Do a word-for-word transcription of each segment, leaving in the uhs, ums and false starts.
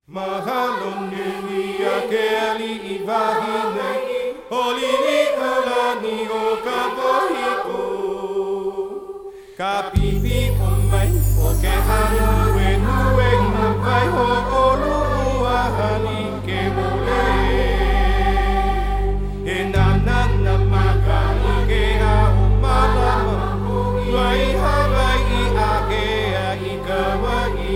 Mahalo nini akeli ivahine Olini olani o kapohiku Kapipi omai o ke hanu e nue Napai ho olu uahani ke mole E nana na maka ike a umalama Wai hawai i ake a i kawai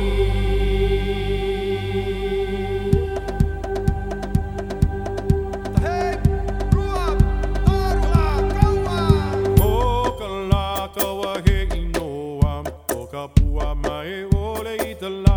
Pua mai ole itala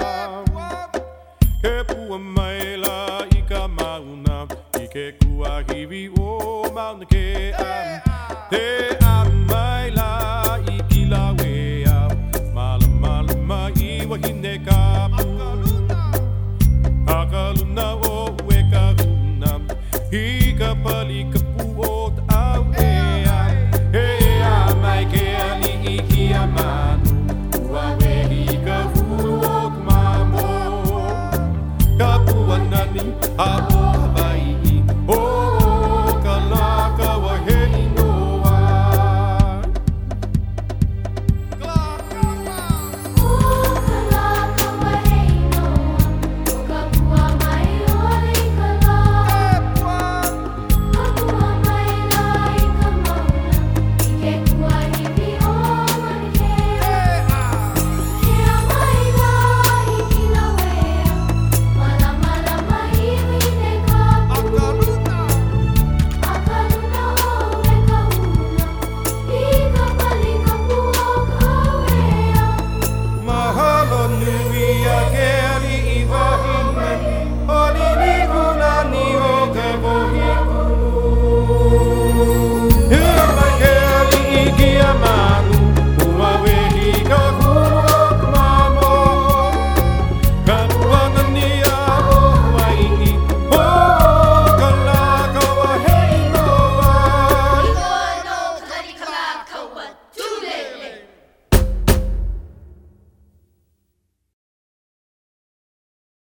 Ke pua mai la ika mauna Ike kua hivi o mauna ke am Te am mai la ikila wea Mala mala mai wahine ka Akaluna Akaluna o weka huna Ika pali ka puo ta au ea Ea mai ke ani iki amanu Kapua nani,